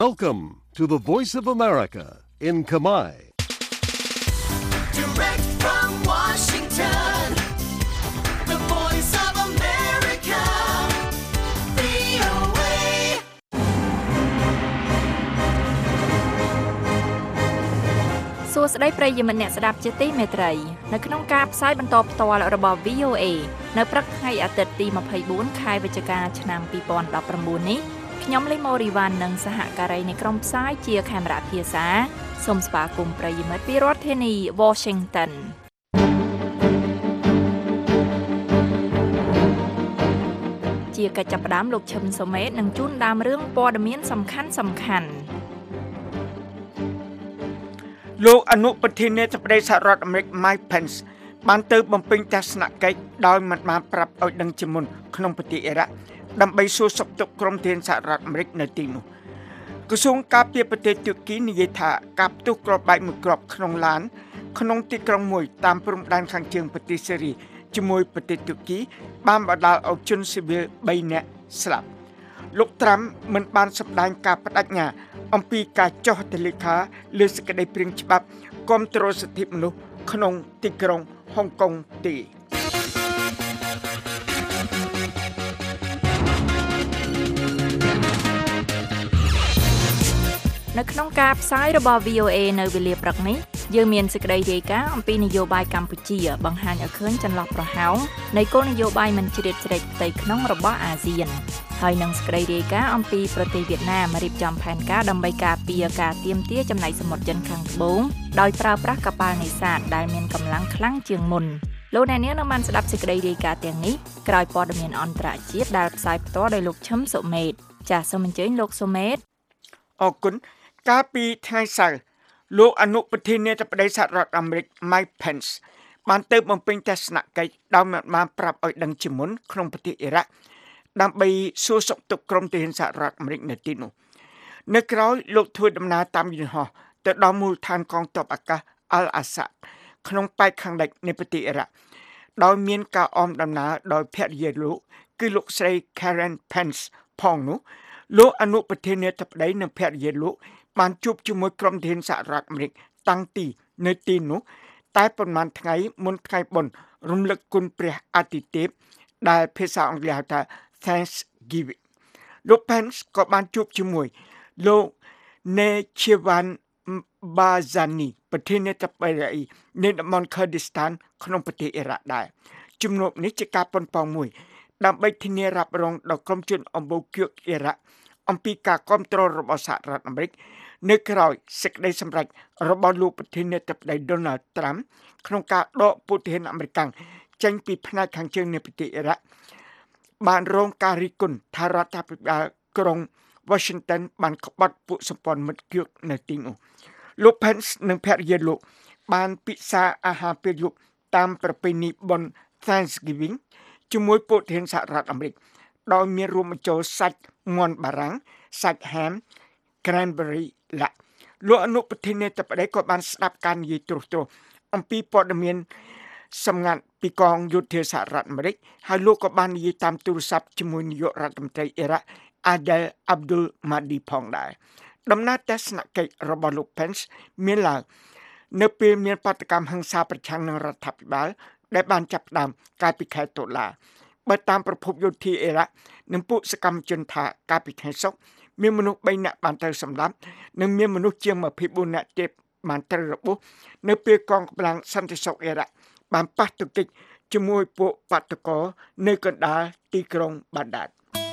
Welcome to the Voice of America in Khmer. Direct from Washington, the Voice of America, VOA. សួស្តីប្រិយមិត្តអ្នកស្ដាប់ជាទីមេត្រីនៅក្នុងការផ្សាយបន្តផ្ទាល់របស់ VOA នៅព្រឹកថ្ងៃអាទិត្យទី24ខែវិច្ឆិកាឆ្នាំ2019នេះខ្ញុំលីម៉ូរីវ៉ាន់និងសហការីនៃក្រុមផ្សាយជាខេមរៈភាសាសូមស្វាគមន៍ប្រិយមិត្តពីរដ្ឋធានី Washington ជាកិច្ចចាប់ផ្ដើមលោកឈឹមសុមេតនឹងជូនដើមរឿងព័ត៌មានសំខាន់លោកអនុប្រធានាធិបតីសហរដ្ឋអាមេរិក Mike Pence បានទៅបំពេញទស្សនកិច្ចដោយមិនបានប្រាប់ឲ្យដឹងជាមុនក្នុងប្រទេសអ៊ីរ៉ាក់ដើម្បីសួរសុខទុក្ខក្រុមទានសហរដ្ឋអាមេរិកនៅទីនោះក្រសួងការពារប្រទេសទួរគីនិយាយថាការផ្ទុះគ្រាប់បែកមួយគ្រាប់ក្នុងឡានក្នុងទីក្រុងមួយតាមព្រំដែនខាងជើងប្រទេសសេរីជាមួយប្រទេសទួរគីបានបណ្ដាលឲ្យជនស៊ីវិល3នាក់ស្លាប់លោកត្រាំមិនបានសម្ដែងការបដិញ្ញាអំពីការចុះហត្ថលេខាលើសេចក្តីព្រាងច្បាប់គាំទ្រសិទ្ធិមនុស្សក្នុងទីក្រុងហុងកុងទេនៅក្នុងការផ្សាយរបស់ VOA នៅវេលាព្រឹកនេះយើងមានសេចក្តីរាយការណ៍អំពីនយោបាយកម្ពុជាបង្ហាញឲ្យឃើញចន្លោះប្រហោងនៃគោលនយោបាយមិនជ្រៀតជ្រែកផ្ទៃក្នុងរបស់អាស៊ានហើយនឹងសេចក្តីរាយការណ៍អំពីប្រទេសវៀតណាមរៀបចំផែនការដើម្បីការពារការទាមទារចំណៃសមុទ្រចិនខាងត្បូងដោយប្រើប្រាស់កប៉ាល់នេសាទដែលមានកម្លាំងខ្លាំងជាងមុនលោកអ្នកនាងនឹងបានស្ដាប់សេចក្តីរាយការណ៍ទាំងនេះក្រោយព័ត៌មានអន្តរជាតិដែលផ្សាយផ្ទាល់ដោយលោកឈឹមសុមេតចាសសូមអញ្ជើញលោកសុមេតអរគុណកាលពីថ្ងៃសៅរ៍លោកអនុប្រធានាធិបតីសហរដ្ឋអាមេរិក Mike Pence បានទៅបំពេញទស្សនកិច្ចដោយមិនបានប្រាប់ឲ្យដឹងជាមុនក្នុងប្រទេសអ៊ីរ៉ាក់ដើម្បីសួរសុខទុក្ខក្រុមទាហានសហរដ្ឋអាមេរិកនៅទីនោះនៅក្រោយលោកធ្វើដំណើរតាមយន្តហោះទៅដល់មូលដ្ឋានកងទ័ពអាកាស Al-Assad ក្នុងប៉ែកខាងលិចនៃប្រទេសអ៊ីរ៉ាក់ដោយមានការអមដំណើរដោយភរិយាលោកគឺលោកស្រី Karen Pence ផងនោះលោកអនុប្រធានាធិបតីនិងភរិយាលោកបានជួបជាមួយក្រុមទាហានសហរដ្ឋអាមេរិកតាំងទីនៅទីនោះតែប៉ុន្មានថ្ងៃមុនថ្ងៃបុណ្យរំលឹកគុណព្រះអាទិទេពដែលភាសាអង់គ្លេសហៅថា Thanksgiving លោក Pence ក៏បានជួបជាមួយលោក Nechirvan Barzani ប្រធានាធិបតីនៃតំបន់ Kurdistan ក្នុងប្រទេសអ៊ីរ៉ាក់ដែរជំនួបនេះជាការប៉ុនប៉ងមួយដើម្បីធានារ៉ាប់រងដល់ក្រុមជនអំបូរគៀកអ៊ីរ៉ាក់អំពីការគ្រប់គ្រងរបស់សហរដ្ឋអាមេរិកនៅក្រៅសេចក្តីសម្រេចរបស់លោកប្រធានាធិបតី Donald Trump ក្នុងការដកពួកទាហានអាមេរិកចេញពីផ្នែកខាងជើងនៃប្រទេសអ៊ីរ៉ាក់បានរងការរិះគន់ថារដ្ឋាភិបាលក្រុង Washington បានក្បត់ពួកសម្ព័ន្ធមិត្តគៀកនៅទីនោះលោក Pence និងភរិយាលោកបានពិសាអាហារពេលយប់តាមប្រពៃណីបុណ្យ Thanksgiving ជាមួយពួកទាហានសហរដ្ឋអាមេរិកដោយមានរួមបញ្ចូលសាច់មាន់បារាំងសាច់ ham cranberry ឡាលោកអនុប្រធានាធិបតីក៏បានស្ដាប់ការនិយាយត្រួសៗអំពីព័ត៌មានសម្ងាត់ពីកងយោធាសហរដ្ឋអាមេរិកហើយលោកក៏បាននិយាយតាមទូរស័ព្ទជាមួយនាយករដ្ឋមន្ត្រីអ៊ីរ៉ាក់ Adel Abdul Mahdi ផងដែរដំណើរទស្សនកិច្ចរបស់លោក Pence មានឡើងនៅពេលមានបាតុកម្មហិង្សាប្រឆាំងនឹងរដ្ឋាភិបាលដែលបានចាប់ផ្ដើមកាលពីខែតុលាបើតាមប្រភពយោធាអ៊ីរ៉ាក់និងពួកសកម្មជនថាកាលពីខែសុក្រមានមនុស្ស3នាក់បានត្រូវសម្លាប់និងមានមនុស្សជាង24នាក់ទៀតបានត្រូវរបួសនៅពេលកងកម្លាំងសន្តិសុខអ៊ីរ៉ាក់បានប៉ះទង្គិចជាមួយពួកបាតុករនៅកណ្ដាលទីក្រុងបាដាត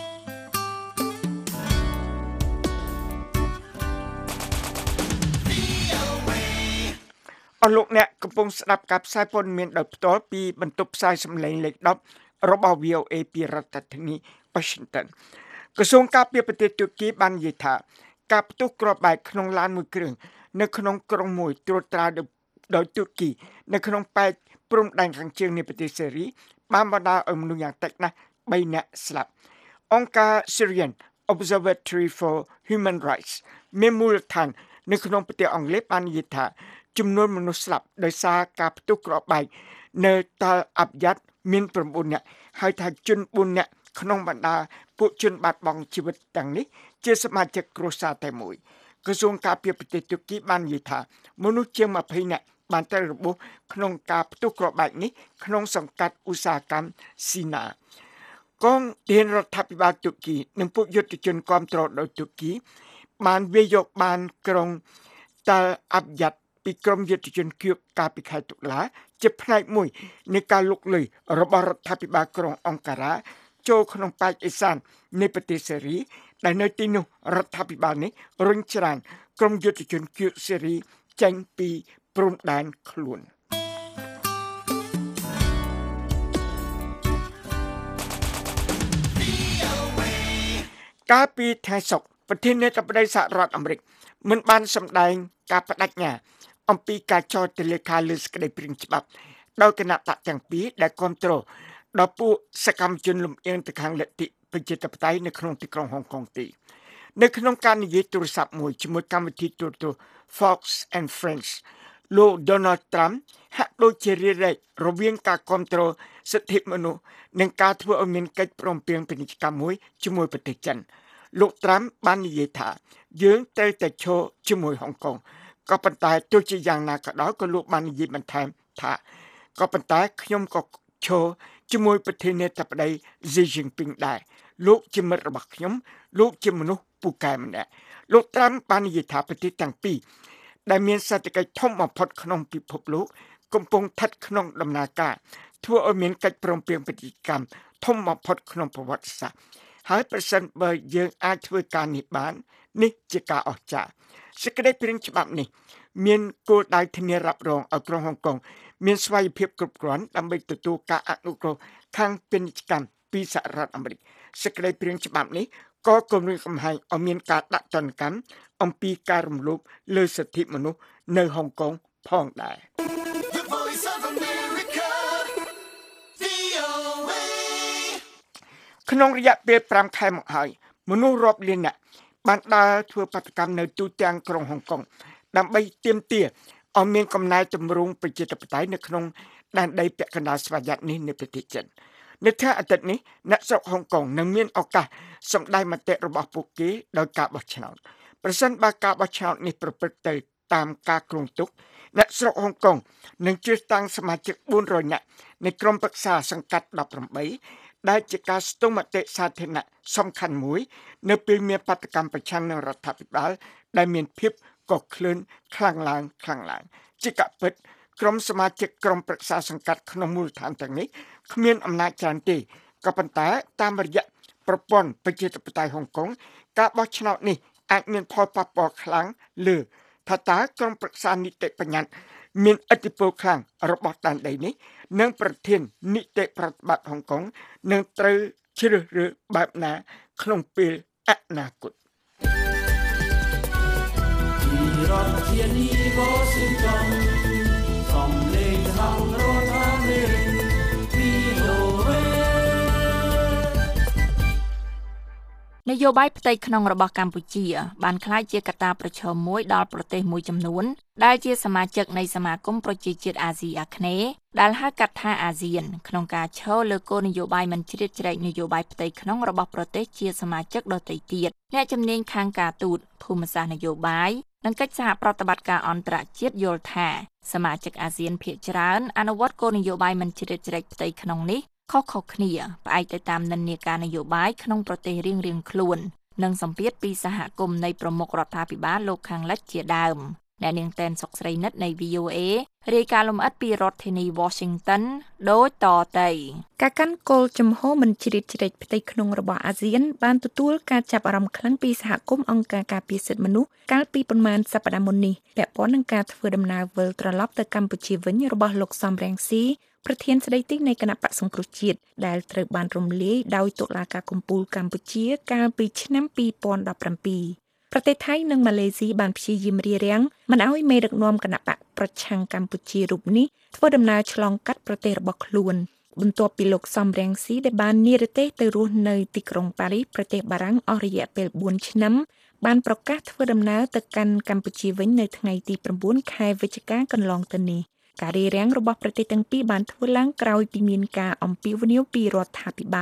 អរលោកអ្នកកំពុងស្ដាប់ការផ្សាយព័ត៌មានដោយផ្ទាល់ពីបន្ទប់ផ្សាយសម្លេងលេខ10របស់ VOA ពីរដ្ឋធានី Washington ក្រសួងការពារប្រទេសទួរគីបាននិយាយថាការផ្ទុះគ្រាប់បែកក្នុងឡានមួយគ្រឿងនៅក្នុងក្រុងមួយត្រួតត្រាដោយទួរគីនៅក្នុងប៉ែកព្រំដែនខាងជើងនៃប្រទេសសេរីបានបណ្ដាលឲ្យមនុស្សយ៉ាងតិចណាស់3នាក់ស្លាប់អង្គការ Syrian Observatory for Human Rights មានមូលដ្ឋាននៅក្នុងប្រទេសអង់គ្លេសបាននិយាយថាចំនួនមនុស្សស្លាប់ដោយសារការផ្ទុះគ្រាប់បែកនៅតាល់អាប់យ៉ាត់មាន9នាក់ហើយថាជន4នាក់ក្នុងបណ្ដាពួកជនបាត់បង់ជីវិតទាំងនេះជាសមាជិកគ្រួសារតែមួយក្រសួងការពារប្រទេសទូគីបាននិយាយថាមនុស្សជាង20នាក់បានត្រូវរបួសក្នុងការផ្ទុះគ្រាប់បែកនេះក្នុងសង្កាត់ឧស្សាហកម្មស៊ីណាកងទានរដ្ឋាភិបាលទូគីនិងពួកយុទ្ធជនគាំទ្រដោយទូគីបានវាយយកបានក្រុងតាល់អាប់យ៉ាត់ពីក្រុមយុទ្ធជនគៀបកាលពីខែតុលាជាផ្នែកមួយនៃការលុកលុយរបស់រដ្ឋាភិបាលក្រុងអង្ការ៉ាចូលក្នុងប៉ែកអេសាននៃប្រទេសសេរីដែលនៅទីនោះរដ្ឋាភិបាលនេះរុញច្រានក្រុមយុទ្ធជនគៀបសេរីចេញពីព្រំដែនខ្លួនកាលពីថ្ងៃសុក្រប្រធានាធិបតីសហរដ្ឋអាមេរិកមិនបានសម្ដែងការបដិញ្ញាអំពីការចោទទលេខាលើសេចក្តីព្រាងច្បាប់ដោយគណៈបកទាំងពីរដែលគ្រប់គ្រងដល់ពួកសកម្មជនលំអៀងទៅខាងលទ្ធិប្រជាធិបតេយ្យនៅក្នុងទីក្រុងហុងកុងទីនៅក្នុងការនិយាយទូរស័ព្ទមួយជាមួយកម្មវិធីទូរទស្សន៍ Fox and Friends លោក Donald Trump ហាក់ដូចជារារែករវាងការគ្រប់គ្រងសិទ្ធិមនុស្សនិងការធ្វើឲ្យមានកិច្ចព្រមព្រៀងពាណិជ្ជកម្មមួយជាមួយប្រទេសចិនលោក Trump បាននិយាយថាយើងត្រូវតែឈរជាមួយហុងកុងក៏ប៉ុន្តែទោះជាយ៉ាងណាក៏ដោយក៏លោកបាននិយាយបន្ថែមថាក៏ប៉ុន្តែខ្ញុំក៏ឈរជាមួយប្រធានាធិបតី Xi Jinping ដែរលោកជាមិត្តរបស់ខ្ញុំលោកជាមនុស្សពូកែម្នាក់លោក Trump បាននិយាយថាប្រទេសទាំងពីរដែលមានសេដ្ឋកិច្ចធំបំផុតក្នុងពិភពលោកកំពុងស្ថិតក្នុងដំណើរការធ្វើឲ្យមានកិច្ចព្រមព្រៀងពាណិជ្ជកម្មធំបំផុតក្នុងប្រវត្តិសាស្ត្រហើយប្រសិនបើយើងអាចធ្វើការនេះបាននេះជាការអស្ចារ្យសេចក្តីព្រាងច្បាប់នេះមានគោលដៅធានារ៉ាប់រងឲ្យក្រុងហុងកុងមានស្វ័យភាពគ្រប់គ្រាន់ដើម្បីទទួលការអនុគ្រោះខាងពាណិជ្ជកម្មពីសហរដ្ឋអាមេរិកសេចក្តីព្រាងច្បាប់នេះក៏គម្រាមកំហែងឲ្យមានការដាក់ទណ្ឌកម្មអំពីការរំលោភលើសិទ្ធិមនុស្សនៅហុងកុងផងដែរ The Voice of America, VOA. ក្នុងរយៈពេល5ខែមកហើយមនុស្សរាប់លាននាក់បានដើរធ្វើបាតកម្មនៅទូទាំងក្រុងហុងកុងដើម្បីទាមទារឲ្យមានកំណែទម្រង់ប្រជាធិបតេយ្យនៅក្នុងដែនដីពាក់កណ្ដាលស្វយ័តនេះនៃប្រទេសចិននៅថ្ងៃអាទិត្យនេះអ្នកស្រុកហុងកុងនឹងមានឱកាសសម្ដែងមតិរបស់ពួកគេដោយការបោះឆ្នោតប្រសិនបើការបោះឆ្នោតនេះប្រព្រឹត្តទៅតាមការគ្រោងទុកអ្នកស្រុកហុងកុងនឹងជ្រើសតាំងសមាជិក400នាក់នៃក្រុមប្រឹក្សាសង្កាត់18ដែលជាការស្ទង់មតិសាធារណៈសំខាន់មួយនៅពេលមានបាតកម្មប្រឆាំងនឹងរដ្ឋាភិបាលដែលមានភាពកក្លឿនខ្លាំងឡើងជាការពិតក្រុមសមាជិកក្រុមប្រឹក្សាសង្កាត់ក្នុងមូលដ្ឋានទាំងនេះគ្មានអំណាចច្រើនទេក៏ប៉ុន្តែតាមរយៈប្រព័ន្ធប្រជាធិបតេយ្យហុងកុងការបោះឆ្នោតនេះអាចមានផលប៉ះពាល់ខ្លាំងលើថាតើក្រុមប្រឹក្សានីតិបញ្ញត្តិមានឥទ្ធិពលខ្លាំងរបស់ដែនដីនេះនិងប្រធាននីតិប្រតិបត្តិហុងកុងនឹងត្រូវជ្រើសរើសបែបណាក្នុងពេលអនាគតនយោបាយផ្ទៃក្នុងរបស់កម្ពុជាបានក្លាយជាកត្តាប្រឈមមួយដល់ប្រទេសមួយចំនួនដែលជាសមាជិកនៃសមាគមប្រជាជាតិអាស៊ីអាគ្នេយ៍ដែលហៅកាត់ថាអាស៊ានក្នុងការឈរលើគោលនយោបាយមិនជ្រៀតជ្រែកនយោបាយផ្ទៃក្នុងរបស់ប្រទេសជាសមាជិកដទៃទៀតអ្នកជំនាញខាងការទូតភូមិសាស្ត្រនយោបាយនិងកិច្ចសហប្រតិបត្តិការអន្តរជាតិយល់ថាសមាជិកអាស៊ានភាគច្រើនអនុវត្តគោលនយោបាយមិនជ្រៀតជ្រែកផ្ទៃក្នុងនេះខុសៗគ្នាផ្អែកទៅតាមនិន្នាការនយោបាយក្នុងប្រទេសរៀងៗខ្លួននិងសម្ពាធពីសហគមន៍នៃប្រមុខរដ្ឋាភិបាលលោកខាងលិចជាដើមអ្នកនាងតែនសុកស្រីនិតនៃ VOA រាយការណ៍លម្អិតពីរដ្ឋធានី Washington ដូចតទៅការកាន់គោលជំហរមិនជ្រៀតជ្រែកផ្ទៃក្នុងរបស់អាស៊ានបានទទួលការចាប់អារម្មណ៍ខ្លាំងពីសហគមន៍អង្គការការពារសិទ្ធិមនុស្សកាលពីប្រមាណសប្តាហ៍មុននេះពាក់ព័ន្ធនឹងការធ្វើដំណើរវិលត្រឡប់ទៅកម្ពុជាវិញរបស់លោកសំរងស៊ីប្រធានស្ដីទីនៃគណៈបក្សសង្គ្រោះជាតិដែលត្រូវបានរំលាយដោយតុលាការកំពូលកម្ពុជាកាលពីឆ្នាំ2017ប្រទេសថៃនិងម៉ាឡេស៊ីបានព្យាយាមរារាំងមិនឲ្យមេដឹកនាំគណៈបកប្រឆាំងកម្ពុជារូបនេះធ្វើដំណើរឆ្លងកាត់ប្រទេសរបស់ខ្លួនបន្ទាប់ពីលោកសំរងស៊ីដែលបាននិរទេសទៅរស់នៅទីក្រុងប៉ារីសប្រទេសបារាំងអស់រយៈពេល4ឆ្នាំបានប្រកាសធ្វើដំណើរទៅកាន់កម្ពុជាវិញនៅថ្ងៃទី9ខែវិច្ឆិកាកន្លងទៅនេះការរារាំងរបស់ប្រទេសទាំងពីរបានធ្វើឡើងក្រោយពីមានការអំពាវនាវពីរដ្ឋាភិបាល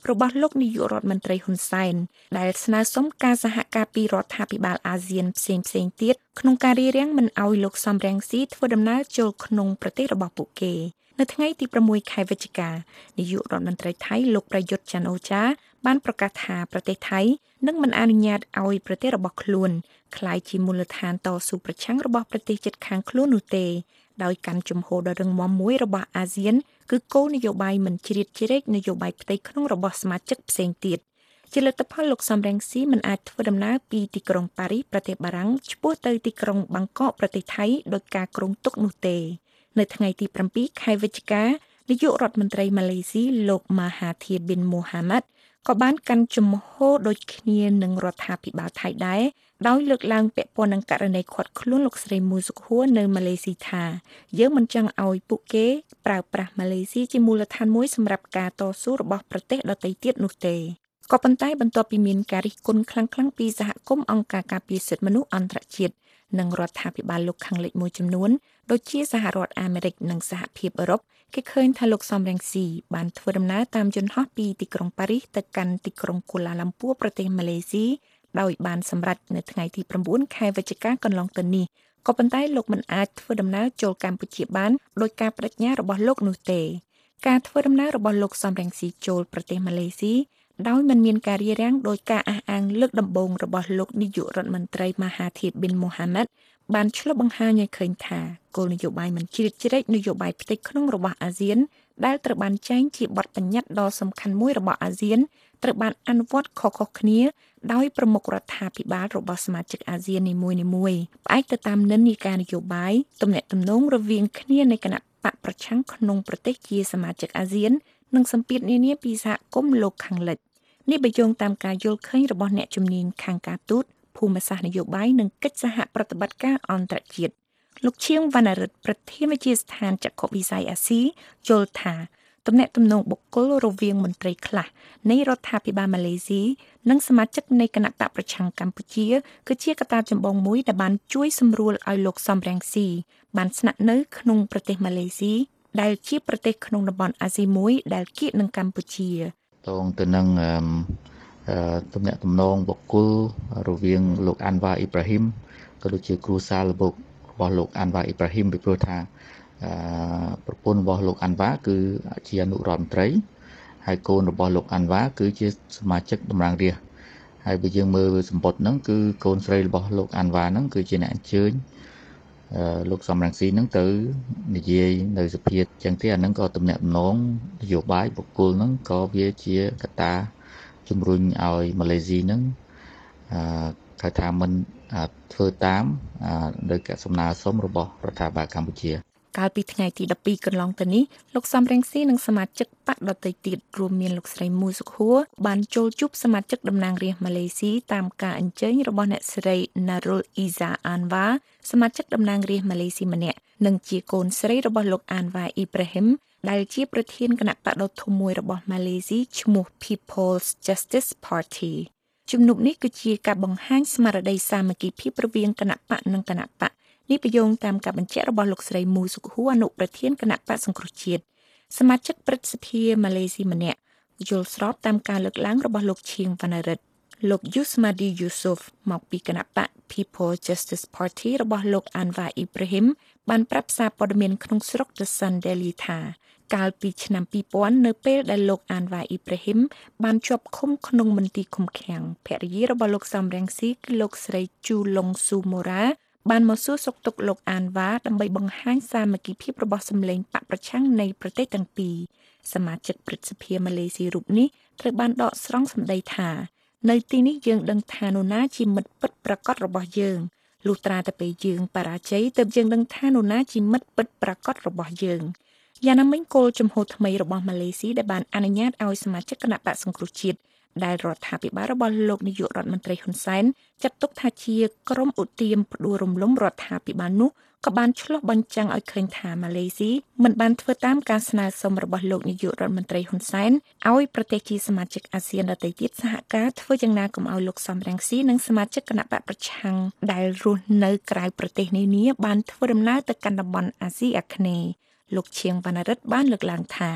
របស់លោកនាយករដ្ឋមន្ត្រីហ៊ុនសែនដែលស្នើសុំការសហការពីរដ្ឋាភិបាលអាស៊ានផ្សេងៗទៀតក្នុងការរារាំងមិនឲ្យលោកសំរងស៊ីធ្វើដំណើរចូលក្នុងប្រទេសរបស់ពួកគេនៅថ្ងៃទី6ខែវិច្ឆិកានាយករដ្ឋមន្ត្រីថៃលោកប្រយុទ្ធច័ន្ទអូចាបានប្រកាសថាប្រទេសថៃនឹងមិនអនុញ្ញាតឲ្យប្រទេសរបស់ខ្លួនក្លាយជាមូលដ្ឋានតស៊ូប្រឆាំងរបស់ប្រទេសជិតខាងខ្លួននោះទេដោយកាន់ជំហរដ៏រឹងមាំមួយរបស់អាស៊ានគឺគោលនយោបាយមិនជ្រៀតជ្រែកនយោបាយផ្ទៃក្នុងរបស់សមាជិកផ្សេងទៀតជាលទ្ធផលលោកសំរងស៊ីមិនអាចធ្វើដំណើរពីទីក្រុងប៉ារីសប្រទេសបារាំងឆ្ពោះទៅទីក្រុងបាងកកប្រទេសថៃដោយការគ្រោងទុកនោះទេនៅថ្ងៃទី7ខែវិច្ឆិកានាយករដ្ឋមន្ត្រីម៉ាឡេស៊ីលោកម៉ាហាធីប៊ីនមូហាម៉ាត់ក៏បានកាន់ជំហរដូចគ្នានឹងរដ្ឋាភិបាលថៃដែរដោយលើកឡើងពាក់ព័ន្ធនឹងករណីឃាត់ខ្លួនលោកស្រីមូសុខហួរនៅម៉ាឡេស៊ីថាយើងមិនចង់ឲ្យពួកគេប្រើប្រាស់ម៉ាឡេស៊ីជាមូលដ្ឋានមួយសម្រាប់ការតស៊ូរបស់ប្រទេសដទៃទៀតនោះទេក៏ប៉ុន្តែបន្ទាប់ពីមានការរិះគន់ខ្លាំងៗពីសហគមន៍អង្គការការពារសិទ្ធិមនុស្សអន្តរជាតិនិងរដ្ឋាភិបាលលោកខាងលិចមួយចំនួនដូចជាសហរដ្ឋអាមេរិកនិងសហភាពអឺរ៉ុបគេឃើញថាលោកសំរងស៊ីបានធ្វើដំណើរតាមយន្តហោះពីទីក្រុងប៉ារីសទៅកាន់ទីក្រុងកូឡាឡាំពួរប្រទេសម៉ាឡេស៊ីដោយបានសម្រេចនៅថ្ងៃទី9ខែវិច្ឆិកាកន្លងទៅនេះក៏ប៉ុន្តែលោកមិនអាចធ្វើដំណើរចូលកម្ពុជាបានដោយការបដិញ្ញារបស់លោកនោះទេការធ្វើដំណើររបស់លោកសំរងស៊ីចូលប្រទេសម៉ាឡេស៊ីដោយមិនមានការរារាំងដោយការអះអាងលើកដំបូងរបស់លោកនាយករដ្ឋមន្ត្រីម៉ាហាធីប៊ីនមូហាម៉ាត់បានឆ្លុះបង្ហាញឲ្យឃើញថាគោលនយោបាយមិនជ្រៀតជ្រែកនយោបាយផ្ទៃក្នុងរបស់អាស៊ានដែលត្រូវបានចែងជាបទបញ្ញត្តិដ៏សំខាន់មួយរបស់អាស៊ានត្រូវបានអនុវត្តខុសៗគ្នាដោយប្រមុខរដ្ឋាភិបាលរបស់សមាជិកអាស៊ាននីមួយៗផ្អែកទៅតាមនិន្នាការនយោបាយទំនាក់ទំនងរវាងគ្នានៃគណៈបកប្រឆាំងក្នុងប្រទេសជាសមាជិកអាស៊ាននិងសម្ពាធនានាពីសហគមន៍លោកខាងលិចនេះបញ្ជាក់តាមការយល់ឃើញរបស់អ្នកជំនាញខាងការទូតភូមិសាស្ត្រនយោបាយនិងកិច្ចសហប្រតិបត្តិការអន្តរជាតិលោកឈៀងវណ្ណរិទ្ធប្រធានវិទ្យាស្ថានចក្ខុវិស័យអាស៊ីយល់ថាទំនាក់ទំនងបុគ្គលរវាងមន្ត្រីខ្លះនៃរដ្ឋាភិបាលម៉ាឡេស៊ីនិងសមាជិកនៃគណៈបកប្រឆាំងកម្ពុជាគឺជាកត្តាចម្បងមួយដែលបានជួយសម្រួលឲ្យលោកសំរងស៊ីបានស្នាក់នៅក្នុងប្រទេសម៉ាឡេស៊ីដែលជាប្រទេសក្នុងតំបន់អាស៊ីមួយដែលគៀកនឹងកម្ពុជាតងទៅនឹងទំនាក់ទំនងបុគ្គលរវាងលោកអាន់វ៉ាអ៊ីប្រាហ៊ីមក៏ដូចជាគ្រួសាររបស់លោកអាន់វ៉ាអ៊ីប្រាហ៊ីមពីព្រោះថាប្រពន្ធរបស់លោកអាន់វ៉ាគឺជាអនុរដ្ឋមន្ត្រីហើយកូនរបស់លោកអាន់វ៉ាគឺជាសមាជិកតំណាងរាស្ត្រហើយបើយើងមើលសម្បត្តិហ្នឹងគឺកូនស្រីរបស់លោកអាន់វ៉ាហ្នឹងគឺជាអ្នកអញ្ជើញលោកសំរងស៊ីហ្នឹងទៅនិយាយនៅសភាចឹងទេអាហ្នឹងក៏ទំនាក់ទំនងនយោបាយបុគ្គលហ្នឹងក៏វាជាកត្តាជំរុញឲ្យម៉ាឡេស៊ីហ្នឹងគេថាមិនធ្វើតាមដោយកសំណើសុំរបស់រដ្ឋាភិបាលកម្ពុជាកាលពីថ្ងៃទី12កន្លងទៅនេះលោកសំរងស៊ីនិងសមាជិកបកដទៃទៀតរួមមានលោកស្រីមូសុខហួរបានចូលជួបសមាជិកតំណាងរាស្ត្រម៉ាឡេស៊ីតាមការអញ្ជើញរបស់អ្នកស្រី Narul Iza Anwar សមាជិកតំណាងរាស្ត្រម៉ាឡេស៊ីម្នាក់និងជាកូនស្រីរបស់លោក Anwar Ibrahim ដែលជាប្រធានគណៈបកដ៏ធំមួយរបស់ម៉ាឡេស៊ីឈ្មោះ People's Justice Party ជំនុំនេះគឺជាការបង្ហាញស្មារតីសាមគ្គីភាពរវាងគណៈបកនិងគណៈបកនេះបញ្យងតាមការបញ្ជាក់របស់លោកស្រីមូសុខហួរអនុប្រធានគណៈបកសង្គ្រោះជាតិសមាជិកព្រឹទ្ធសភាម៉ាឡេស៊ីម្នាក់យល់ស្របតាមការលើកឡើងរបស់លោកឈៀងវណ្ណរិទ្ធលោក Yusmadi Yusof មកពីគណៈបក People Justice Party របស់លោក Anwar Ibrahim បានប្រាប់សារព័ត៌មានក្នុងស្រុក The Sun Daily ថាកាលពីឆ្នាំ2000នៅពេលដែលលោក Anwar Ibrahim បានជាប់ឃុំក្នុងមន្ទីរឃុំឃាំងភរិយារបស់លោកសំរងស៊ីគឺលោកស្រី Chulong Sumoraបានមកសួរសុខទុក្ខលោកអានវ៉ាដើម្បីបង្ហាញសាមគ្គីភាពរបស់សម្លេងបកប្រឆាំងនៃប្រទេសទាំងពីរសមាជិកព្រឹទ្ធសភាម៉ាឡេស៊ីរូបនេះត្រូវបានដកស្រង់សម្ដីថានៅទីនេះយើងដឹងថានរណាជាមិត្តពិតប្រាកដរបស់យើងលុះត្រាតែពេលយើងបរាជ័យទើបយើងដឹងថានរណាជាមិត្តពិតប្រាកដរបស់យើងយ៉ាងណាមិញគោលជំហរថ្មីរបស់ម៉ាឡេស៊ីដែលបានអនុញ្ញាតឲ្យសមាជិកគណៈបកសង្គ្រោះជាតិដែលរដ្ឋាភិបាលរបស់លោកនាយករដ្ឋមន្ត្រីហ៊ុនសែនចាត់ទុកថាជាក្រុមឧទាមផ្ដួលរំលំរដ្ឋាភិបាលនោះក៏បានឆ្លុះបញ្ចាំងឲ្យឃើញថាម៉ាឡេស៊ីមិនបានធ្វើតាមការស្នើសុំរបស់លោកនាយករដ្ឋមន្ត្រីហ៊ុនសែនឲ្យប្រទេសជាសមាជិកអាស៊ានដទៃទៀតសហការធ្វើយ៉ាងណាកុំឲ្យលោកសំរងស៊ីនិងសមាជិកគណៈបកប្រឆាំងដែលរស់នៅក្រៅប្រទេសនានាបានធ្វើដំណើរទៅកាន់តំបន់អាស៊ីអាគ្នេយ៍លោកឈៀងវណ្ណរិទ្ធបានលើកឡើងថា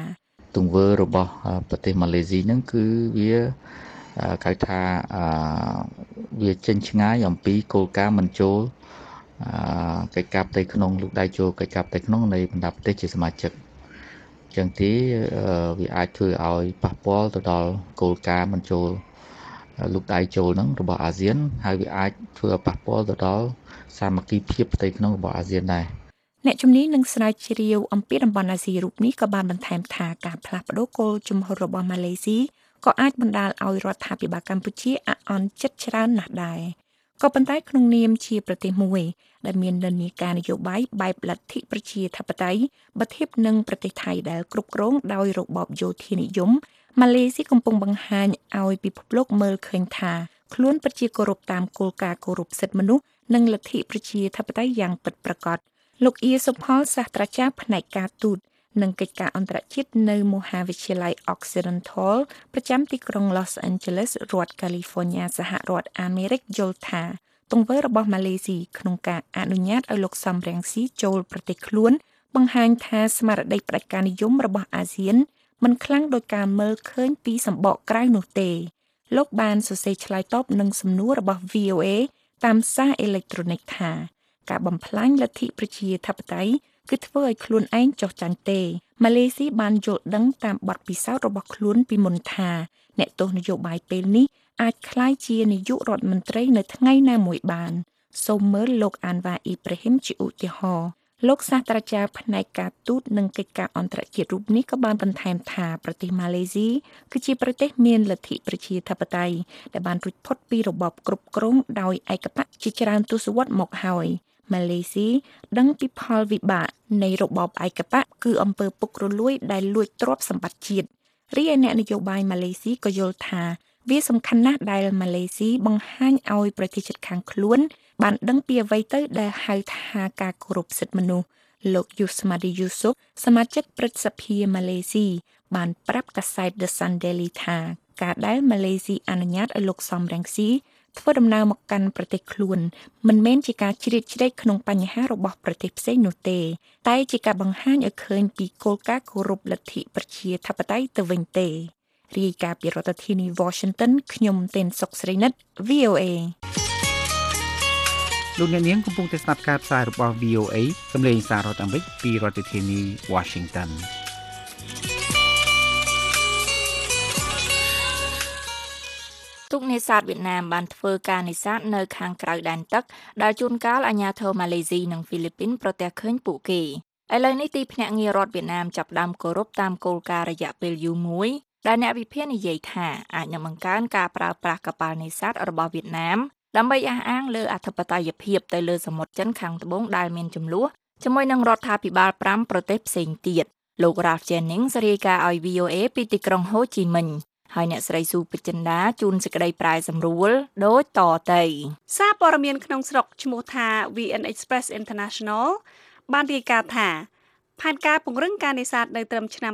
ទង្វើរបស់ប្រទេសម៉ាឡេស៊ីហ្នឹងគឺវាគេថាវាចេញឆ្ងាយអំពីគោលការណ៍មិនចូលកិច្ចការផ្ទៃក្នុងលោកដៃចូលកិច្ចការផ្ទៃក្នុងនៃបណ្ដាប្រទេសជាសមាជិកចឹងទេវាអាចធ្វើឲ្យប៉ះពាល់ទៅដល់គោលការណ៍មិនចូលលោកដៃចូលហ្នឹងរបស់អាស៊ានហើយវាអាចធ្វើឲ្យប៉ះពាល់ទៅដល់សាមគ្គីភាពផ្ទៃក្នុងរបស់អាស៊ានដែរអ្នកជំនាញនឹងស្រាវជ្រាវអំពីតំបន់អាស៊ីរូបនេះក៏បានបន្ថែមថាការផ្លាស់ប្តូរគោលជំហររបស់ម៉ាឡេស៊ីក៏អាចបណ្ដាលឲ្យរដ្ឋាភិបាលកម្ពុជាអាក់អន់ចិត្តច្រើនណាស់ដែរក៏ប៉ុន្តែក្នុងនាមជាប្រទេសមួយដែលមាននិន្នាការនយោបាយបែបលទ្ធិប្រជាធិបតេយ្យបើធៀបនឹងប្រទេសថៃដែលគ្រប់គ្រងដោយរបបយោធានិយមម៉ាឡេស៊ីកំពុងបង្ហាញឲ្យពិភពលោកមើលឃើញថាខ្លួនពិតជាគោរពតាមគោលការណ៍គោរពសិទ្ធិមនុស្សនិងលទ្ធិប្រជាធិបតេយ្យយ៉ាងពិតប្រាកដលោកអ៊ីសុផលសាស្ត្រាចារ្យផ្នែកការទូតនិងកិច្ចការអន្តរជាតិនៅមហាវិទ្យាល័យ Occidental ប្រចាំទីក្រុង Los Angeles រដ្ឋ California សហរដ្ឋអាមេរិកយល់ថាទង្វើរបស់ម៉ាឡេស៊ីក្នុងការអនុញ្ញាតឲ្យលោកសំរងស៊ីចូលប្រទេសខ្លួនបង្ហាញថាស្មារតីផ្ដាច់ការនិយមរបស់អាស៊ានមិនខ្លាំងដោយការមើលឃើញពីសម្បកក្រៅនោះទេលោកបានសរសេរឆ្លើយតបនឹងសំណួររបស់ VOA តាមសារអេឡិចត្រូនិកថាការបំផ្លាញលទ្ធិប្រជាធិបតេយ្យគឺធ្វើឲ្យខ្លួនឯងចុះចាញ់ទេម៉ាឡេស៊ីបានយល់ដឹងតាមបទពិសោធន៍របស់ខ្លួនពីមុនថាអ្នកទស្សនយោបាយពេលនេះអាចក្លាយជានាយករដ្ឋមន្ត្រីនៅថ្ងៃណាមួយបានសូមមើលលោកអានវ៉ាអ៊ីប្រាហ៊ីមជាឧទាហរណ៍លោកសាស្ត្រាចារ្យផ្នែកការទូតនិងកិច្ចការអន្តរជាតិរូបនេះក៏បានបន្ថែមថាប្រទេសម៉ាឡេស៊ីគឺជាប្រទេសមានលទ្ធិប្រជាធិបតេយ្យដែលបានរួចផុតពីរបបគ្រប់គ្រងដោយឯកបកជាច្រើនទសវត្សរ៍មកហើយម៉ាឡេស៊ីដឹងពីផលវិបាកនៃរបបឯកបកគឺអំពើពុករលួយដែលលួចទ្រព្យសម្បត្តិជាតិរីឯអ្នកនយោបាយម៉ាឡេស៊ីក៏យល់ថាវាសំខាន់ណាស់ដែលម៉ាឡេស៊ីបង្ហាញឲ្យប្រទេសជិតខាងខ្លួនបានដឹងពីអ្វីទៅដែលហៅថាការគោរពសិទ្ធិមនុស្សលោកយូស្មាឌីយូស៊ុបសមាជិកព្រឹទ្ធសភាម៉ាឡេស៊ីបានប្រាប់កាសែត The Sun Daily ថាការដែលម៉ាឡេស៊ីអនុញ្ញាតឲ្យលោកសំរងស៊ីធ្វើដំណើរមកកាន់ប្រទេសខ្លួនមិនមែនជាការជ្រៀតជ្រែកក្នុងបញ្ហារបស់ប្រទេសផ្សេងនោះទេតែជាការបង្ហាញឲ្យឃើញពីគោលការណ៍គោរពលទ្ធិប្រជាធិបតេយ្យទៅវិញទេរាយការណ៍ពីរដ្ឋធានី Washington ខ្ញុំទេនសុកស្រីនិត VOA លោកអ្នកនាងកំពុងតែស្ដាប់ការផ្សាយរបស់ VOA សម្លេងសាររដ្ឋអាមេរិកពីរដ្ឋធានី Washington ទូកនេសាទវៀតណាមបានធ្វើការនេសាទនៅខាងក្រៅដែនទឹកដែលជួនកាលអាជ្ញាធរម៉ាឡេស៊ីនិងហ្វីលីពីនប្រទះឃើញពួកគេឥឡូវនេះទីភ្នាក់ងាររដ្ឋវៀតណាមចាប់ផ្ដើមគោរពតាមគោលការណ៍រយៈពេលយូរមួយដែលអ្នកវិភាគនិយាយថាអាចនឹងបង្កើនការប្រើប្រាស់កប៉ាល់នេសាទរបស់វៀតណាមដើម្បីអះអាងលើអធិបតេយ្យភាពទៅលើសមុទ្រចិនខាងត្បូងដែលមានជម្លោះជាមួយនឹងរដ្ឋាភិបាល5ប្រទេសផ្សេងទៀតលោក Ralph Jennings រាយការណ៍ឲ្យ VOA ពីទីក្រុងហូជីមិញហើយអ្នកស្រីស៊ូពេជ្ជចិន្តាជូនសេចក្តីប្រាយសម្រួលដូចតទៅសារព័ត៌មានក្នុងស្រុកឈ្មោះថា VN Express International បានរាយការណ៍ថាផែនការពង្រឹងការនេសាទនៅត្រឹមឆ្នាំ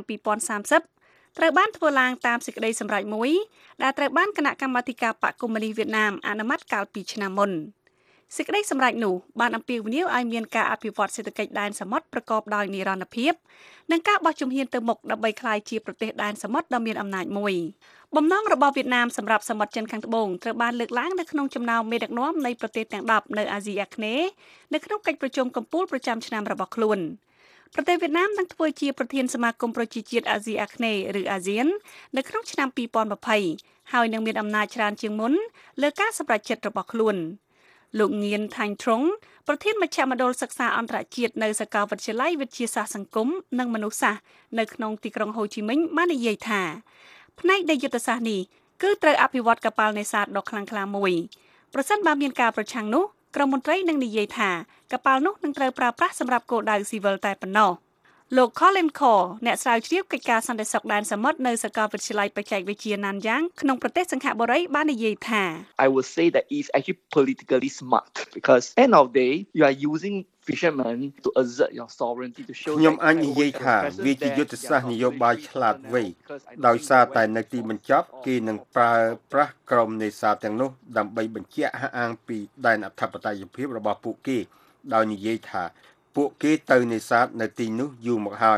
2030ត្រូវបានធ្វើឡើងតាមសេចក្តីសម្រេចមួយដែលត្រូវបានគណៈកម្មាធិការបកកុម្មុយនីសវៀតណាមអនុម័តកាលពីឆ្នាំមុនសេចក្តីសម្រេចនោះបានអំពាវនាវឲ្យមានការអភិវឌ្ឍសេដ្ឋកិច្ចដែនសមុទ្រប្រកបដោយនិរន្តរភាពនិងការបោះជំហានទៅមុខដើម្បីក្លាយជាប្រទេសដែនសមុទ្រដ៏មានអំណាចមួយបំណងរបស់វៀតណាមសម្រាប់សមុទ្រចិនខាងត្បូងត្រូវបានលើកឡើងនៅក្នុងចំណោមមេដឹកនាំនៃប្រទេសទាំង10នៅអាស៊ីអាគ្នេយ៍នៅក្នុងកិច្ចប្រជុំកំពូលប្រចាំឆ្នាំរបស់ខ្លួនប្រទេសវៀតណាមនឹងធ្វើជាប្រធានសមាគមប្រជាជាតិអាស៊ីអាគ្នេយ៍ឬអាស៊ាននៅក្នុងឆ្នាំ2020ហើយនឹងមានអំណាចច្រើនជាងមុនលើការសម្រេចចិត្តរបស់ខ្លួនលោកងៀនថាញ់ត្រង់ប្រធានមជ្ឈមណ្ឌលសិក្សាអន្តរជាតិនៅសាកលវិទ្យាល័យវិទ្យាសាស្ត្រសង្គមនិងមនុស្សសាស្ត្រនៅក្នុងទីក្រុងហូជីមិញបាននិយាយថាផ្នែកនៃយុទ្ធសាស្ត្រនេះគឺត្រូវអភិវឌ្ឍកប៉ាល់នេសាទដ៏ខ្លាំងក្លាមួយប្រសិនបើមានការប្រឆាំងនោះក្រុមមន្ត្រីនឹងនិយាយថាកប៉ាល់នោះនឹងត្រូវប្រើប្រាស់សម្រាប់គោលដៅស៊ីវិលតែប៉ុណ្ណោះលោក Colin Core អ្នកស្រាវជ្រាវកិច្ចការសន្តិសុខដែនសមុទ្រនៅសាកលវិទ្យាល័យបច្ចេកវិទ្យា Nanyang ក្នុងប្រទេសសិង្ហបុរីបាននិយាយថា I would say that it's actually politically smart because end of day you are using fishermen to assert your sovereignty to show ខ្ញុំអាចនិយាយថាវាជាយុទ្ធសាស្ត្រនយោបាយឆ្លាតវៃដោយសារតែនៅទីបញ្ចប់គេនឹងប្រើប្រាស់ក្រុមនេសាទទាំងនោះដើម្បីបញ្ជាក់អះអាងពីដែនអធិបតេយ្យភាពរបស់ពួកគេដោយនិយាយថាពួកគេទៅនេសាទនៅទីនោះយូរមកហើយ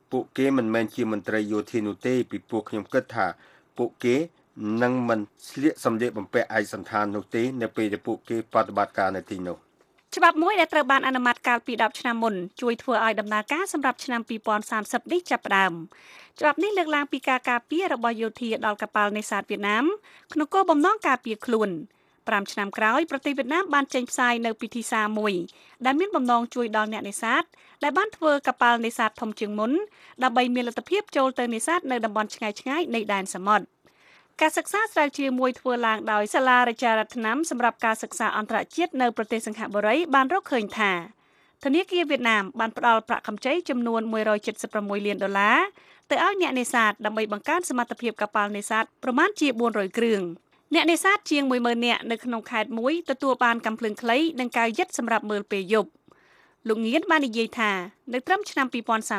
ពួកគេមិនមែនជាមន្ត្រីយោធានោះទេពីពួកខ្ញុំគិតថាពួកគេនឹងមិនស្លៀកសម្លៀកបំពាក់ឯកសណ្ឋាននោះទេនៅពេលដែលពួកគេបប្រតិបត្តិការនៅទីនោះច្បាប់មួយដែលត្រូវបានអនុម័តកាលពី10ឆ្នាំមុនជួយធ្វើឲ្យដំណើរការសម្រាប់ឆ្នាំ2030នេះចាប់ផ្ដើមច្បាប់នេះលើកឡើងពីការការពាររបស់យោធាដល់កប៉ាល់នេសាទវៀតណាមក្នុងគោលបំណងការពារខ្លួន5ឆ្នាំក្រោយប្រទេសវៀតណាមបានចេញផ្សាយនៅពិធីសារមួយដែលមានបំណងជួយដល់អ្នកនេសាទដែលបានធ្វើកប៉ាល់នេសាទធំជាងមុនដើម្បីមានលទ្ធភាពចូលទៅនេសាទនៅតំបន់ឆ្ងាយៗនៃដែនសមុទ្រការសិក្សាស្រាវជ្រាវមួយធ្វើឡើងដោយសាលារាជរដ្ឋាភិបាលសម្រាប់ការសិក្សាអន្តរជាតិនៅប្រទេសសិង្ហបុរីបានរកឃើញថាធនាគារវៀតណាមបានផ្ដល់ប្រាក់កម្ចីចំនួន$176 លានទៅឲ្យអ្នកនេសាទដើម្បីបង្កើនសមត្ថភាពកប៉ាល់នេសាទប្រមាណជា400គ្រឿងអ្នកនេសាទជាង 10,000 នាក់នៅក្នុងខេត្តមួយទទួលបានកាំភ្លើងខ្លីនិងកៅយិតសម្រាប់មើលពេលយប់លោកងៀនបាននិយាយថានៅត្រឹមឆ្នាំ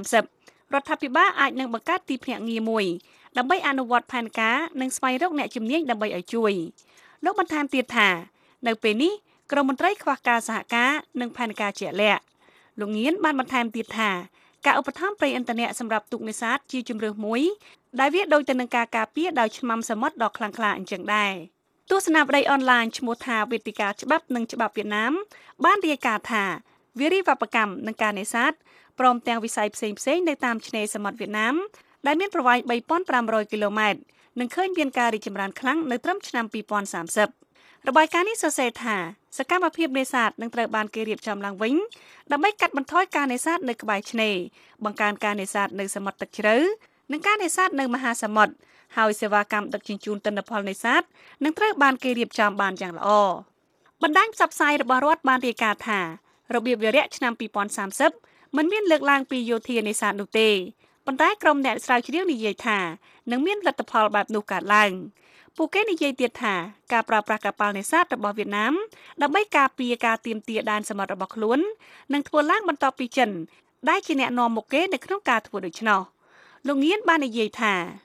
2030រដ្ឋាភិបាលអាចនឹងបង្កើតទីភ្នាក់ងារមួយដើម្បីអនុវត្តផែនការនិងស្វែងរកអ្នកជំនាញដើម្បីឲ្យជួយលោកបន្ថែមទៀតថានៅពេលនេះក្រមមន្ត្រីខ្វះការសហការនិងផែនការជាក់លាក់លោកងៀនបានបន្ថែមទៀតថាការឧបត្ថម្ភប្រេងឥន្ធនៈសម្រាប់ទូកនេសាទជាជម្រើសមួយដែលវាដូចទៅនឹងការការពារដោយឆ្មាំសមុទ្រដ៏ខ្លាំងក្លាអញ្ចឹងដែរទស្សនាវដ្តីអនឡាញឈ្មោះថាវេទិកាច្បាប់និងច្បាប់វៀតណាមបានរាយការណ៍ថាវារីវប្បកម្មនិងការនេសាទព្រមទាំងវិស័យផ្សេងៗនៅតាមឆ្នេរសមុទ្រវៀតណាមដែលមានប្រវែង 3,500 គីឡូម៉ែត្រនឹងឃើញមានការរីកចម្រើនខ្លាំងនៅត្រឹមឆ្នាំ2030របាយការណ៍នេះសរសេរថាសកម្មភាពនេសាទនឹងត្រូវបានគេរៀបចំឡើងវិញដើម្បីកាត់បន្ថយការនេសាទនៅក្បែរឆ្នេរបង្កើនការនេសាទនៅសមុទ្រទឹកជ្រៅនិងការនេសាទនៅមហាសមុទ្រហើយសេវាកម្មដឹកជញ្ជូនទិន្នផលនេសាទនឹងត្រូវបានគេរៀបចំបានយ៉ាងល្អបណ្ដាញផ្សព្វផ្សាយរបស់រដ្ឋបានរាយការណ៍ថារបៀបវារៈឆ្នាំ2030មិនមានលើកឡើងពីយោធានេសាទនោះទេប៉ុន្តែក្រុមអ្នកស្រាវជ្រាវនិយាយថានឹងមានលទ្ធផលបែបនោះកើតឡើងពួកគេនិយាយទៀតថាការប្រើប្រាស់កប៉ាល់នេសាទរបស់វៀតណាមដើម្បីការពារការទាមទារដែនសមុទ្ររបស់ខ្លួននឹងធ្វើឡើងបន្ទាប់ពីចិនដែលជាអ្នកនាំមុខគេនៅក្នុងការធ្វើដូច្នោះលោកងៀនបាននិយាយថា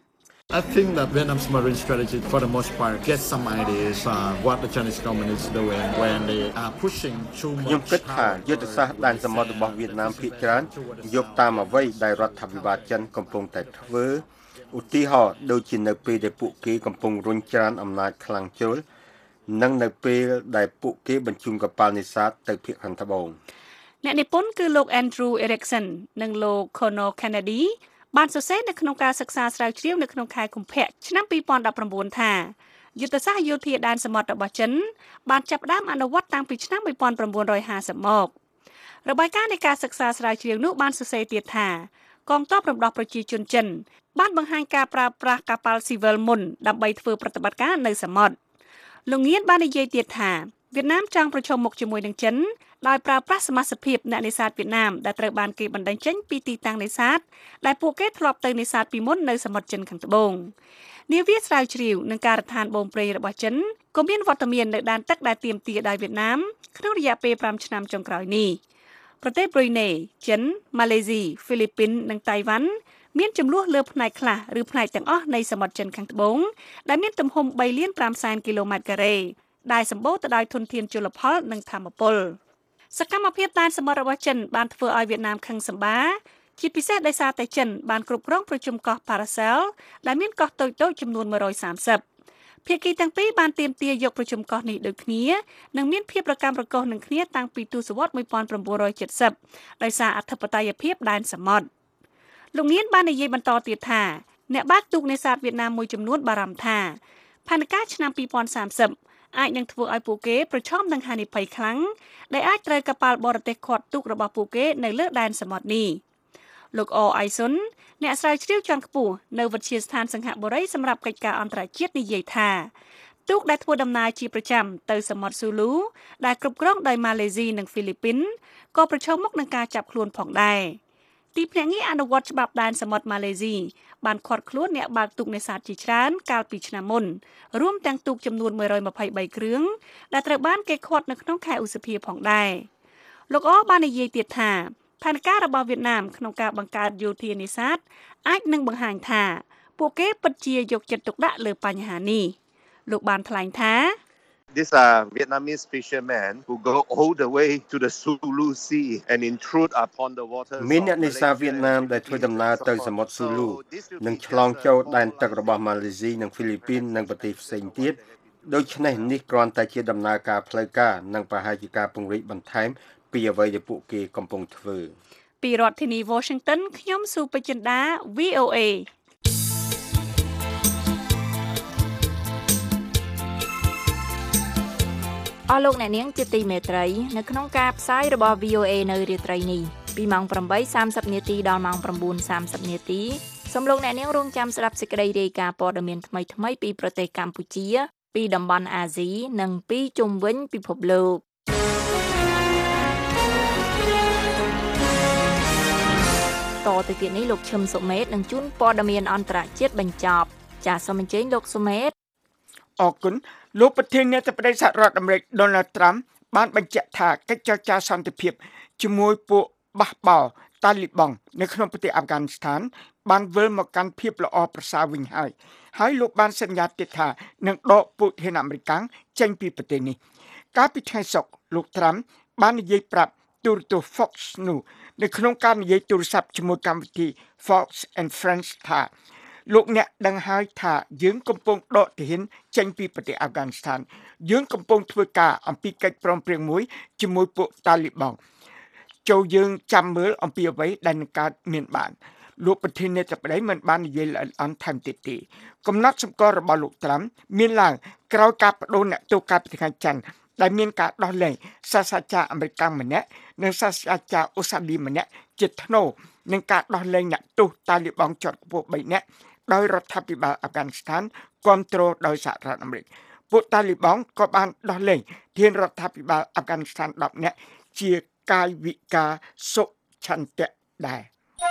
I think that Vietnam's marine strategy for the most part gets some ideas what the Chinese government is doing when they are pushing too much ខ្ញុំគិតថាយុទ្ធសាស្ត្រដែនសមុទ្ររបស់វៀតណាមភាគច្រើនយកតាមអ្វីដែលរដ្ឋាភិបាលចិនកំពុងតែធ្វើឧទាហរណ៍ដូចជានៅពេលដែលពួកគេកំពុងរុញច្រានអំណាចខ្លាំងជ្រុលនិងនៅពេលដែលពួកគេបញ្ជូនកប៉ាល់នេសាទទៅភាគខាងត្បូងអ្នកនិពន្ធគឺលោក Andrew Erickson និងលោក Conor Kennedy បានសរសេរនៅក្នុងការសិក្សាស្រាវជ្រាវនៅក្នុងខែកុម្ភៈឆ្នាំ2019ថាយុទ្ធសាស្ត្រយោធាដែនសមុទ្ររបស់ចិនបានចាប់ផ្ដើមអនុវត្តតាំងពីឆ្នាំ1950មករបាយការណ៍នៃការសិក្សាស្រាវជ្រាវនោះបានសរសេរទៀតថាកងទ័ពរំដោះប្រជាជនចិនបានបង្ហាញការប្រើប្រាស់កប៉ាល់ស៊ីវិលមុនដើម្បីធ្វើប្រតិបត្តិការនៅសមុទ្រលោកងៀនបាននិយាយទៀតថាវៀតណាមចង់ប្រឈមមុខជាមួយនឹងចិនដោយប្រើប្រាស់សមាជិកភាពអ្នកនេសាទវៀតណាមដែលត្រូវបានគេបណ្តេញចេញពីទីតាំងនេសាទដែលពួកគេធ្លាប់ទៅនេសាទពីមុននៅសមុទ្រចិនខាងត្បូងនាវាស្រាវជ្រាវនឹងការដ្ឋានបូមព្រៃរបស់ចិនក៏មានវត្តមាននៅដែនទឹកដែលទាមទារដោយវៀតណាមក្នុងរយៈពេល5ឆ្នាំចុងក្រោយនេះប្រទេសប្រ៊ុយណេចិនម៉ាឡេស៊ីហ្វីលីពីននិងតៃវ៉ាន់មានចំនួនលើផ្នែកខ្លះឬផ្នែកទាំងអស់នៃសមុទ្រចិនខាងត្បូងដែលមានទំហំ 3.5 គីឡូម៉ែត្រការ៉េដែលសម្បូរទៅដោយធនធានជលផលនិងថាមពលសកម្មភាពដែនសមុទ្ររបស់ចិនបានធ្វើឲ្យវៀតណាមខឹងសម្បាជាពិសេសដោយសារតែចិនបានគ្រប់គ្រងប្រជុំកោះ Paracel ដែលមានកោះតូចៗចំនួន130ភាគីទាំងពីរបានទាមទារយកប្រជុំកោះនេះដូចគ្នានិងមានភាពប្រកាន់ប្រកោសនឹងគ្នាតាំងពីទសវត្សរ៍1970ដោយសារអធិបតេយ្យភាពដែនសមុទ្រលោកងៀនបាននិយាយបន្តទៀតថាអ្នកបើកទូកនេសាទវៀតណាមមួយចំនួនបារម្ភថាផែនការឆ្នាំ2030អាចនឹងធ្វើឲ្យពួកគេប្រឈមនឹងហានិភ័យខ្លាំងដែលអាចត្រូវកប៉ាល់បរទេសខាត់ទូករបស់ពួកគេនៅលើដែនសមុទ្រនេះលោកអអៃសុនអ្នកស្រាវជ្រាវជាន់ខ្ពស់នៅវិទ្យាស្ថានសិង្ហបុរីសម្រាប់កិច្ចការអន្តរជាតិនិយាយថាទូកដែលធ្វើដំណើរជាប្រចាំទៅសមុទ្រស៊ូលូដែលគ្រប់គ្រងដោយម៉ាឡេស៊ីនិងហ្វីលីពីនក៏ប្រឈមមុខនឹងការចាប់ខ្លួនផងដែរទីភ្នាក់ងារអនុវត្តច្បាប់ដែនសមុទ្រម៉ាឡេស៊ីបានឃាត់ខ្លួនអ្នកបើកទូកនេសាទជាច្រើនកាលពីឆ្នាំមុនរួមទាំងទូកចំនួន123គ្រឿងដែលត្រូវបានគេឃាត់នៅក្នុងខែឧសភាផងដែរលោកអបាននិយាយទៀតថាផែនការរបស់វៀតណាមក្នុងការបង្កើតយោធានេសាទអាចនឹងបង្ហាញថាពួកគេពិតជាយកចិត្តទុកដាក់លើបញ្ហានេះលោកបានថ្លែងថា These are Vietnamese fishermen who go all the way to the Sulu Sea and intrude upon the waters មានអ្នកនេសាទវៀតណាមដែលធ្វើដំណើរទៅសមុទ្រស៊ូលូនិងឆ្លងចូលដែនទឹករបស់ម៉ាឡេស៊ីនិងហ្វីលីពីននិងប្រទេសផ្សេងទៀតដូច្នេះនេះគ្រាន់តែជាដំណើរការផ្លូវការនិងប្រហែលជាការពង្រីកបន្ថែមពីអ្វីដែលពួកគេកំពុងធ្វើពីរដ្ឋធានី Washington ខ្ញុំស៊ូបចិន្តា VOA អស់លោកអ្នកនាងជាទីមេត្រីនៅក្នុងការផ្សាយរបស់ VOA នៅរាត្រីនេះពីម៉ោង 8:30 នាទីដល់ម៉ោង 9:30 នាទីសូមលោកអ្នកនាងរងចាំស្ដាប់សេចក្តីរាយការណ៍ព័ត៌មានថ្មីៗពីប្រទេសកម្ពុជាពីតំបន់អាស៊ីនិងពីជុំវិញពិភពលោកតទៅទៀតនេះលោកឈឹមសុមេតនឹងជូនព័ត៌មានអន្តរជាតិបញ្ចប់ចាសសូមអញ្ជើញលោកសុមេតអរគុណលោកប្រធានាធិបតីសហរដ្ឋអាមេរិក Donald Trump បានបញ្ជាក់ថាកិច្ចចរចាសន្តិភាពជាមួយពួកបះបោតាលីបង់នៅក្នុងប្រទេសអាហ្វហ្គានីស្ថានបានវិលមកកាន់ភាពល្អប្រសើរវិញហើយលោកបានសន្យាទៀតថានឹងដកពួកហ៊ានអាមេរិកចេញពីប្រទេសនេះកាលពីថ្ងៃសុក្រលោក Trump បាននិយាយប្រាប់ទូរទស្សន៍ Fox News នៅក្នុងការនិយាយទូរស័ព្ទជាមួយកម្មវិធី Fox and Friends ថាលោកអ្នកដឹងហើយថាយើងកំពុងដកទាហានចេញពីប្រទេសអាហ្វហ្គានីស្ថានយើងកំពុងធ្វើការអំពីកិច្ចព្រមព្រៀងមួយជាមួយពួកតាលីបង់ចូលយើងចាំមើលអំពីអ្វីដែលនឹងកើតមានបានលោកប្រធានាធិបតីមិនបាននិយាយល្អិតល្អន់ថែមទៀតទេកំណត់សម្គាល់របស់លោកត្រាំមានឡើងក្រោយការបដូរអ្នកទោសកាលពីថ្ងៃច័ន្ទដែលមានការដោះលែងសាស្ត្រាចារ្យអាមេរិកម្នាក់និងសាស្ត្រាចារ្យអូស្ត្រាលីម្នាក់ជាថ្នូរនឹងការដោះលែងអ្នកទោសតាលីបង់ជាប់ខ្ពស់3នាក់ដោយរដ្ឋាភិបាលអាហ្វហ្គានីស្ថានគ្រប់គ្រងដោយសហរដ្ឋអាមេរិកពួកតាលីបង់ក៏បានដោះលែងធានរដ្ឋាភិបាលអាហ្វហ្គានីស្ថាន10នាក់ជាកាយវិការសុឆន្ទៈដែរ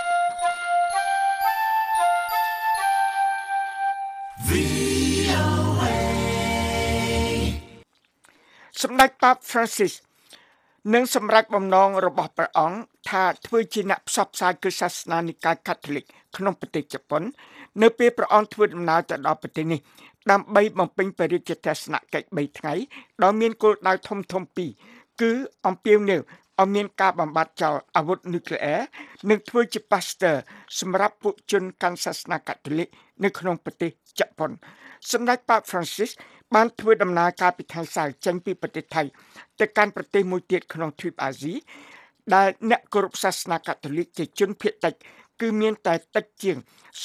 សម្ដេចប៉ាប Francis នឹងសម្រេចបំណងរបស់ព្រះអង្គថាធ្វើជាអ្នកផ្សព្វផ្សាយគ្រឹះសាសនានិកាយកាតូលិកក្នុងប្រទេសជប៉ុននៅពេលព្រះអង្គធ្វើដំណើរទៅដល់ប្រទេសនេះដើម្បីបំពេញបរិយាទស្សនកិច្ច3ថ្ងៃដោយមានគោលដៅធំៗពីរគឺអំពាវនាវឲ្យមានការបំបត្តិចោលអាវុធនុយក្លេអ៊ែរនិងធ្វើជាប៉ាស្ទ័រសម្រាប់ពួកជនកាន់សាសនាកាតូលិកនៅក្នុងប្រទេសជប៉ុនសម្ដេចប៉ាប Francis បានធ្វើដំណើរកាលពីថ្ងៃសៅរ៍ចេញពីប្រទេសថៃទៅកាន់ប្រទេសមួយទៀតក្នុងទ្វីបអាស៊ីដែលអ្នកគោរពសាសនាកាតូលិកជាជនភាគតិចគឺមានតែតិចជាង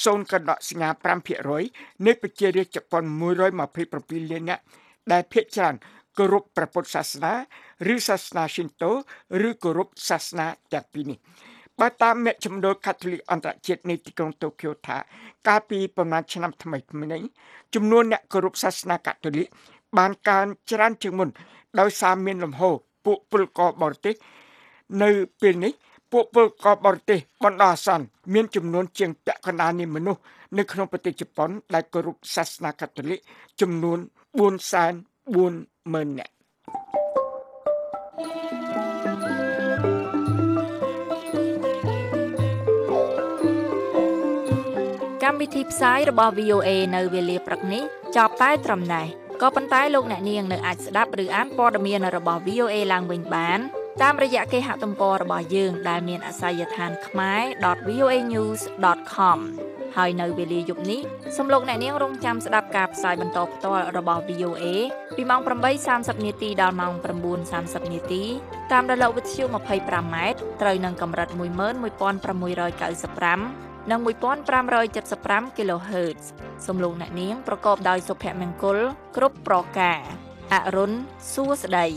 0.5% នៃប្រជារាស្ត្រជប៉ុន127លាននាក់ដែលភាគច្រើនគោរពព្រះពុទ្ធសាសនាឬសាសនាឈិនតូឬគោរពសាសនាទាំងពីរនេះបើតាមអ្នកជំនួយកាតូលិកអន្តរជាតិនៃទីក្រុងតូក្យូថាកាលពីប្រមាណឆ្នាំថ្មីនេះចំនួនអ្នកគោរពសាសនាកាតូលិកបានកើនច្រើនជាងមុនដោយសារមានលំហូរពួកពលករបរទេសនៅពេលនេះពួកពលករបរទេសបណ្ដោះអាសន្នមានចំនួនជាងពាក់កណ្ដាលនៃមនុស្សនៅក្នុងប្រទេសជប៉ុនដែលគោរពសាសនាកាតូលិកចំនួន 440,000 នាក់កម្មវិធីផ្សាយរបស់ VOA នៅវេលាព្រឹកនេះចប់តែត្រឹមនេះក៏ប៉ុន្តែលោកអ្នកនាងនៅអាចស្ដាប់ឬអានព័ត៌មានរបស់ VOA ឡើងវិញបានតាមរយៈគេហទំព័ររបស់យើងដែលមានអាសយដ្ឋាន khmer.voanews.com ហើយនៅវេលាយប់នេះសូមលោកអ្នកនាងរងចាំស្ដាប់ការផ្សាយបន្តផ្ទាល់របស់ VOA ពីម៉ោង 8:30 នាទីដល់ម៉ោង 9:30 នាទីតាមរលកវិទ្យុ 25M ត្រូវនឹងកម្រិត 11695 និង 1575 kHz សូមលោកអ្នកនាងប្រកបដោយសុភមង្គលគ្រប់ប្រការអរុនសួស្តី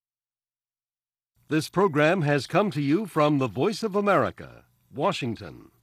This program has come to you from the Voice of America, Washington.